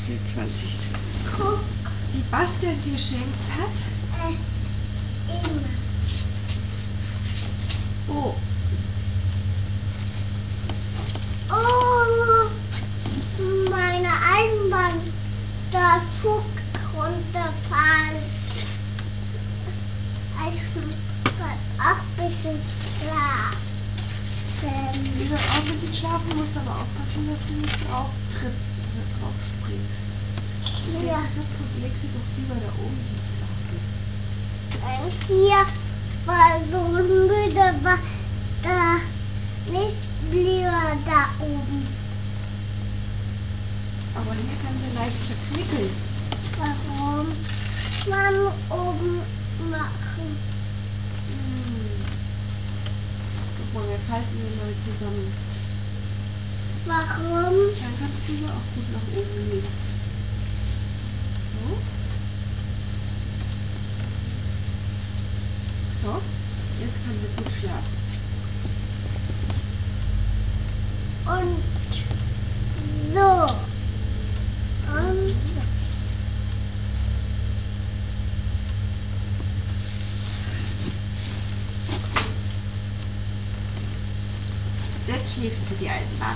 Der 20. Guck, Die Bastian geschenkt hat. immer. Oh, Oh, meine Eisenbahn, da Zug runterfallen. Ich muss auch ein bisschen schlafen. wenn du auch ein bisschen schlafen musst, aber aufpassen, dass du nicht drauf trittst oder drauf springst. Dann Ja. geht sie kaputt. Leg sie doch lieber da oben zum Schlafen. Hier war so müde, war da nicht lieber da oben. Aber hier kann sie leicht zerknickeln. Warum? Man oben machen. Guck mal, wir falten sie mal zusammen. Warum? Dann kannst du sie auch gut nach oben legen. So. So. Jetzt kann sie gut schlafen. Und so. Und Jetzt schläft sie, die Eisenbahn.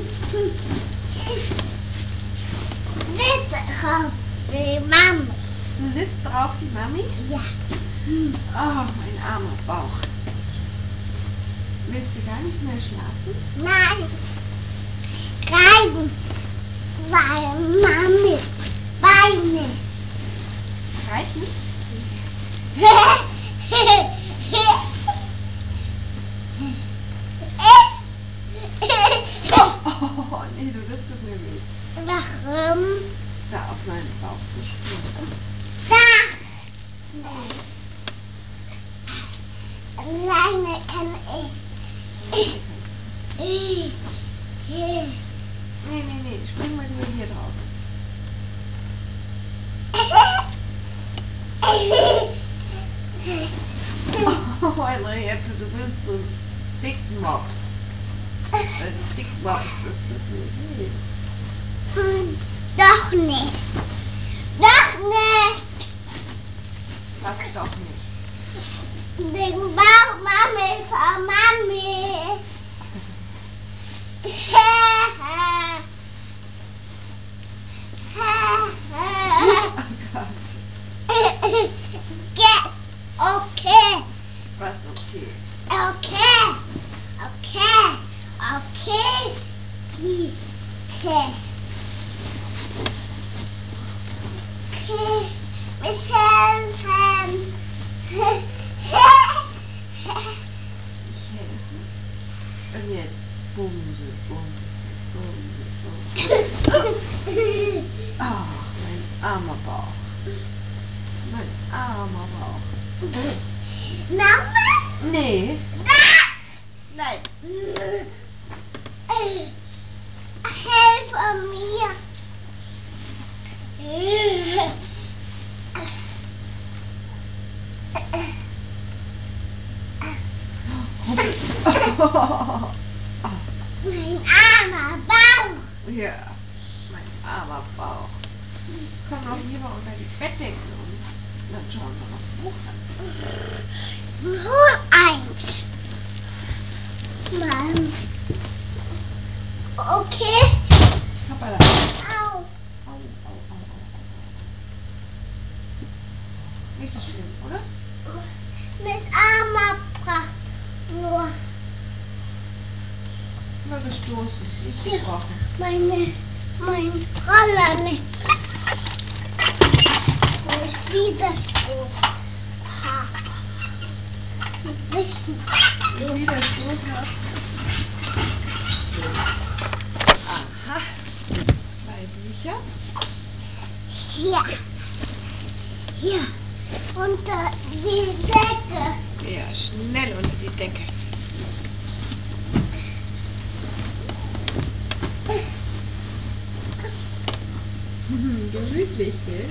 bitte drauf, die Mama. Du sitzt drauf, die Mami? Ja. Oh, mein armer Bauch. Willst du gar nicht mehr schlafen? Nein. Reiten. Weil Mami. Beine. Reiten? Oh, nee, du, das tut mir weh. Warum? Da auf meinen Bauch zu springen. Da. Alleine kann ich. Nee, spring mal lieber hier drauf. Oh, Henriette, du bist so ein Dickmops. Ein Dickmops, das tut mir weh. Doch nicht. Doch nicht. Was doch nicht. Den Bauch Mami von Mami. Oh Gott. Get okay. Was okay? Okay. Okay. Okay. Okay. Okay. Mich helfen. Ich helfe. Und jetzt Bumse, Bumse, Bumse, Bumse. Ach, mein armer Bauch. Mein armer Bauch. Mama? Nee. Nein. Helfe mir. Mein armer Bauch. Ja, mein armer Bauch. Komm doch lieber unter die Bettdecken und dann schauen wir noch ein Buch an. Nur eins. Mann. Okay. Hoppala. Au. Au. Nicht so schlimm, oder? Mit armer Bauch. Nur Nur gestoßen, nicht hier gebrochen. mein Roller nicht. Nicht Widerspruch. Ein bisschen. Nicht wieder stoßen auf. Aha. 2 Bücher. Hier. Hier. Unter die Decke. Ja, schnell unter die Decke. Gemütlich, gell?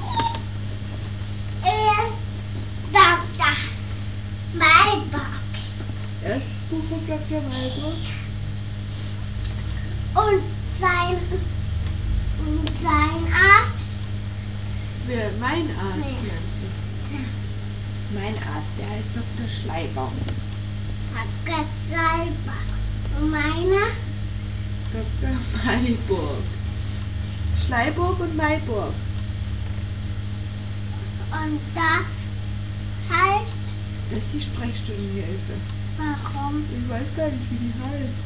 Erst Dr. Maybach Erstes Buch von Dr. Malburg. und sein Mein Arzt Nee. meinst du? Mein Arzt, der heißt Dr. Schleibaum. Dr. Schleibaum. Und meiner? Dr. Mayburg. Schleiburg und Mayburg. Und das heißt, Das ist die Sprechstundenhilfe. warum? Ich weiß gar nicht, wie die heißt.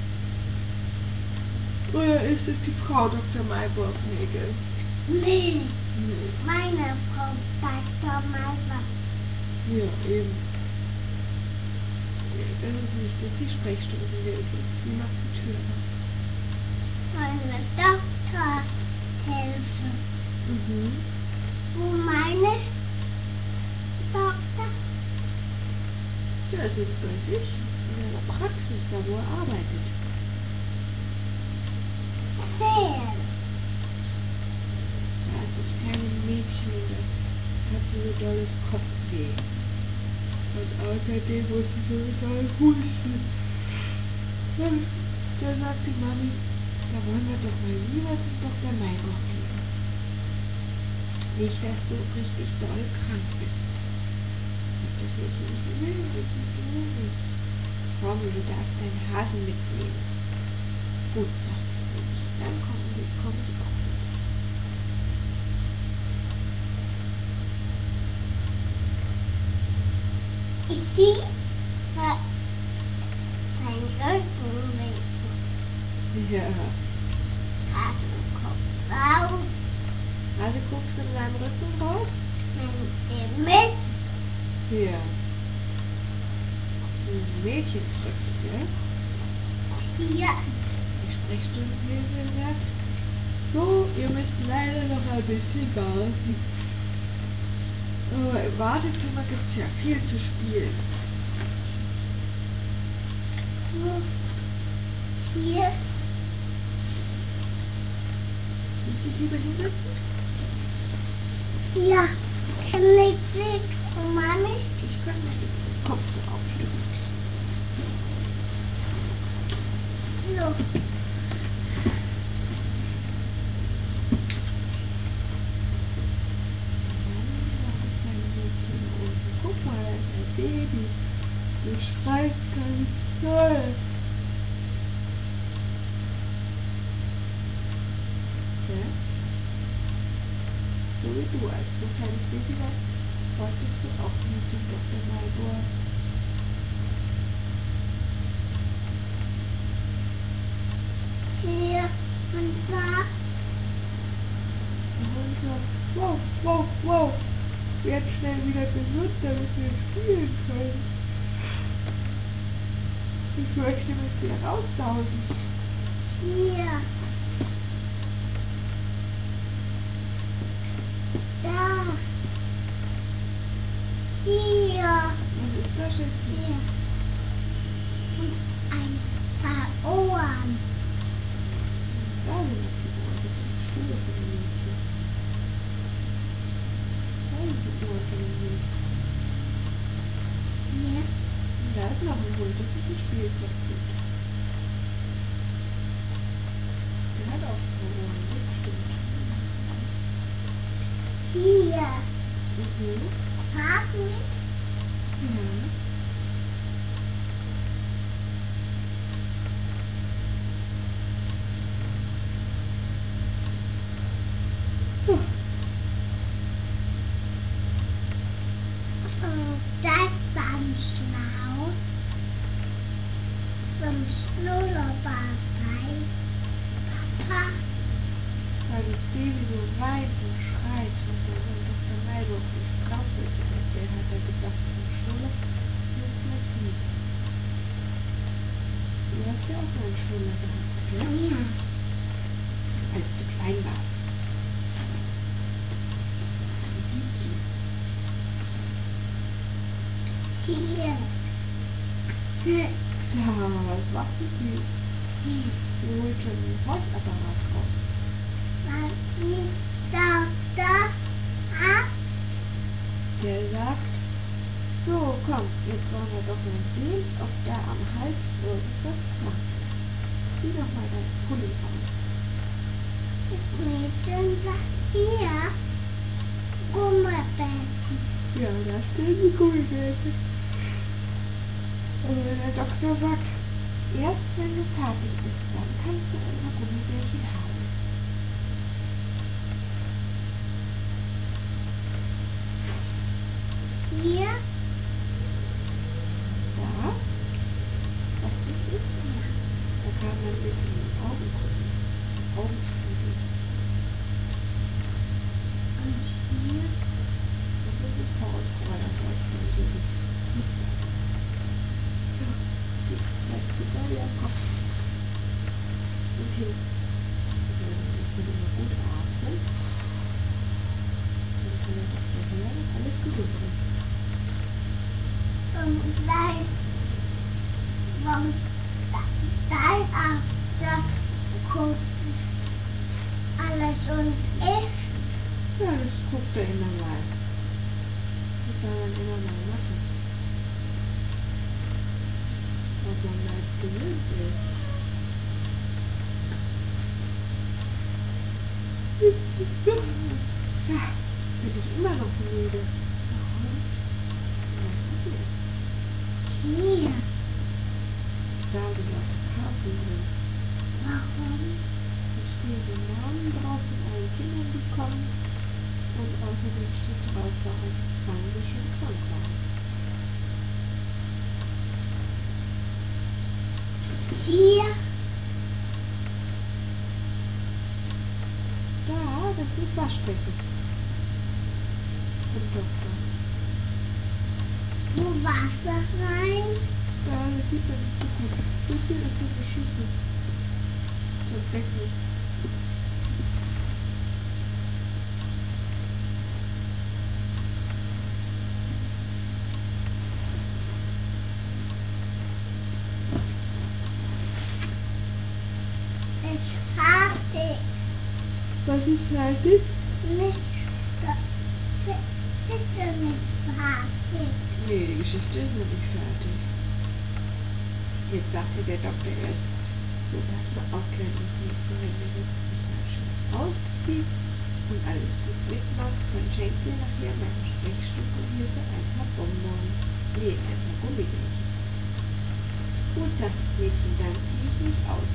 Oder ist es die Frau Dr. Mayburg-Nägel? Nee, Nee. meine Frau Dr. Mayburg. Ja, eben. Nee, das ist nicht. Das ist die Sprechstundenhilfe. Die macht die Tür auf. Meine Doktorhilfe. Mhm. Wo meine Doktor? Ja, also bei sich. In der Praxis, da wo er arbeitet. Zählen. Da ist das kleine Mädchen und da hat sie so dolles Kopfweh. Und außerdem muss sie so doll husten. Und da sagt die Mami, da wollen wir doch mal lieber zum Dr. Mayburg gehen. Nicht, dass du richtig doll krank bist. Sagt das Mädchen, ich will nicht, ich will nicht. Komm, du darfst deinen Hasen mitnehmen. Gut, sagt das Mädchen. Dann kommen sie auch mit. Ich hat dein Rücken weh. Ja. Hasenkopf raus. Hase guckt von seinem Rücken raus? Mit dem mit. Ja. Mädchensrücken, gell? Hier. Die Sprechstundenhilfe sagt, so, ihr müsst leider noch ein bisschen warten. Aber im Wartezimmer gibt es ja viel zu spielen. So. Hier. Willst du dich lieber hinsetzen? Ja. Kann ich sehen. Und Mami? Ich kann mir den Kopf so aufstützen. So. Guck mal, da ist ein Baby. Das schreit ganz toll. Ja? So wie du, als du ein kleines Baby warst, wolltest du auch nie zum Dr. Mayburg. Hier. Und da. Und sagt, wow, wow, wow. Werd schnell wieder gesund, damit wir spielen können. Ich möchte mit dir raussausen. Hier. Da. Hier. Was ist das jetzt hier? Hier. Und ein paar Ohren. Da sind noch die Ohren. Das sind die Schuhe von dem Mädchen. Da sind die Ohren von dem Mädchen. Hier. Und da ist noch ein Hund. Das ist ein Spielzeughund. Der hat auch ein paar Ohren. Das stimmt. Hier. Mhm. Frag mich. Ja. Und das beim Schlau. Vom Schnurrbart bei Papa. Weil das Baby so weint und schreit und so und Dr. Mayburg so strampelt. Und der hat ja gedacht, im Schnuller ist gleich lieb. Du hast ja auch mal einen Schnuller gehabt, gell? Ja. Als du klein warst. Ein Dizi. Hier. Da, was macht denn die? Hier. Die holt schon den Horchapparat raus. Was ist Doktor Arzt? Der sagt, so komm, jetzt wollen wir doch mal sehen, ob da am Hals irgendwas krank ist. Zieh doch mal deinen Pulli aus. Das Mädchen sagt hier. Gummibärchen. Ja, da stehen die Gummibärchen. Also wenn der Doktor sagt, erst wenn du fertig bist, dann kannst du ein paar Gummibärchen haben. Hier, Da, was das ist, da kann man sich in die Augen gucken. Augenspiegel. und hier. Und das ist Hautfeuer, dort kann so Muster. So, zieht zwei Pulver am Kopf. Und hin. Man kann immer gut atmen. Dann kann der Doktor hören, ob alles gesund ist. Zum Gleich. Vom After guckt alles und ist. Ja, das guckt er immer mal. Das soll man immer mal machen. Ob man da jetzt gewöhnt wird. Ja, bin ich immer noch so müde. Warum? Was passiert? Hier. Da sind lauter Karten drin. Warum? Da stehen die Namen drauf von allen Kindern, die kommen. Und außerdem steht drauf, wann sie schon krank waren. Hier. Da, das ist Waschbecken. Vom Doktor. Wo Wasser rein. Da, das sieht man nicht so gut. Das hier ist so eine Schüssel. So ein Becken. Ist fertig. Was ist fertig? Nicht. Sitte nicht fertig. Nee, die Geschichte ist noch nicht fertig. Jetzt sagte der Doktor erst, so pass mal auf, kleines Mädchen, wenn du jetzt dich mal schön ausziehst und alles gut mitmachst, dann schenkt dir nachher meine Sprechstundenhilfe ein paar Bonbons. Nee, ein paar Gummibärchen. Gut, sagt das Mädchen, dann ziehe ich mich aus.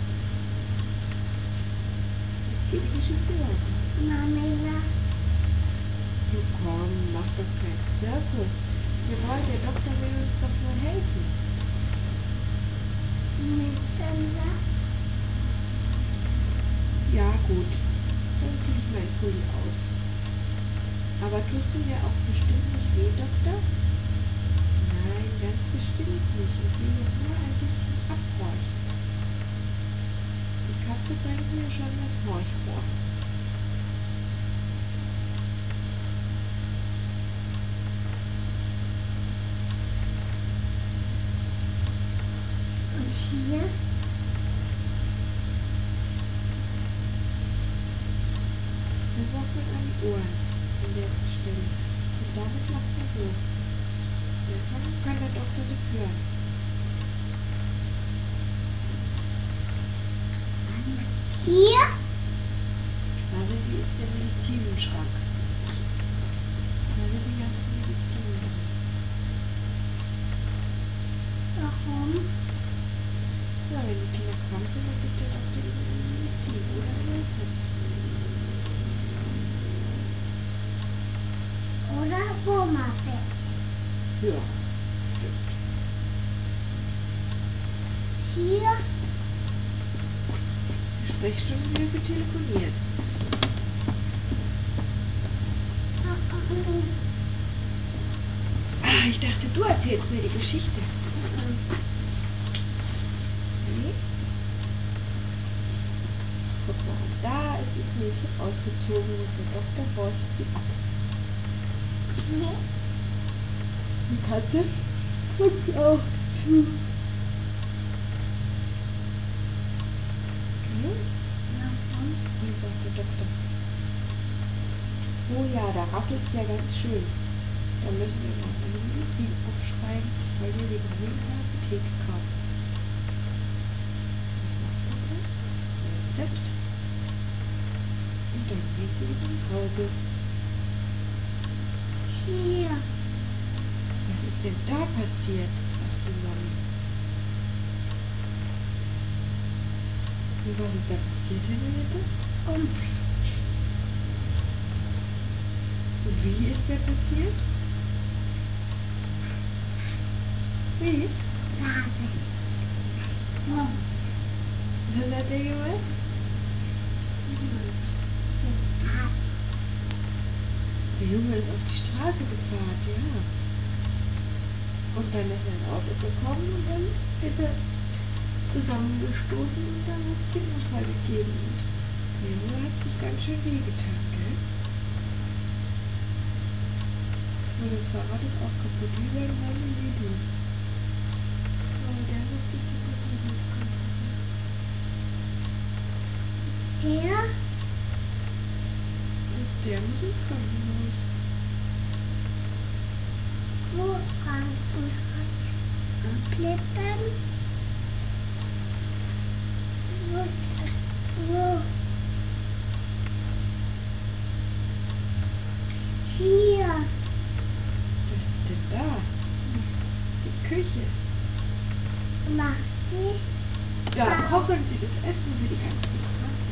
Jetzt geht die Geschichte weiter. Mami, Du komm, mach doch keinen Zirkus. Der Doktor will uns doch nur helfen. Mädchen, Ja, gut. Dann ziehe ich meinen Pulli aus. Aber tust du mir auch bestimmt nicht weh, Doktor? Nein, ganz bestimmt nicht. Ich will doch nur ein bisschen abhorchen. Die Katze bringt mir schon das Horchrohr. und hier. Dann braucht man an die Ohren an der Stelle. Und damit macht man so. Dann kann der Doktor das hören. Hier. Ist der Medizinschrank. Da sind die ganzen Medizin drin. Warum? Ja, wenn die Kinder krank sind, dann gibt der Doktor ihnen eine Medizin oder ein Rezept. Oder Gummibärchen. Ja, stimmt. Hier. Die Sprechstundenhilfe telefoniert. Ah, ich dachte, du erzählst mir die Geschichte. Nee? Guck mal, da ist das Mädchen ausgezogen und der Doktor horcht sie ab. Die Katze guckt auch zu. Okay? Warum? Und sagt der Doktor, oh ja, da rasselt es ja ganz schön. Da müssen wir mal eine Medizin aufschreiben. Ich soll dir die bei mir in der Apotheke kaufen. Das macht er dann. Rezept. Und dann geht sie wieder nach Hause. Hier. Was ist denn da passiert? Sagt die Mami. Und was ist da passiert, Henriette? Unfall. Und wie ist der passiert? Wie? Lade. Was hat der gemacht? Der Junge ist auf die Straße gefahren, ja. Und dann ist er ein Auto gekommen und dann ist er zusammengestoßen und dann hat es den Unfall gegeben. Der Junge hat sich ganz schön wehgetan, gell? Und das Fahrrad ist auch kaputt, wie beim Mami wie du. Aber der macht sich die Versicherungskarte. Der? Und der muss ins Krankenhaus. Wo Krankenhaus? Klippen? Wo? Hier. Was ist denn da? Die Küche. Mach die. Da kochen sie das Essen für die ganzen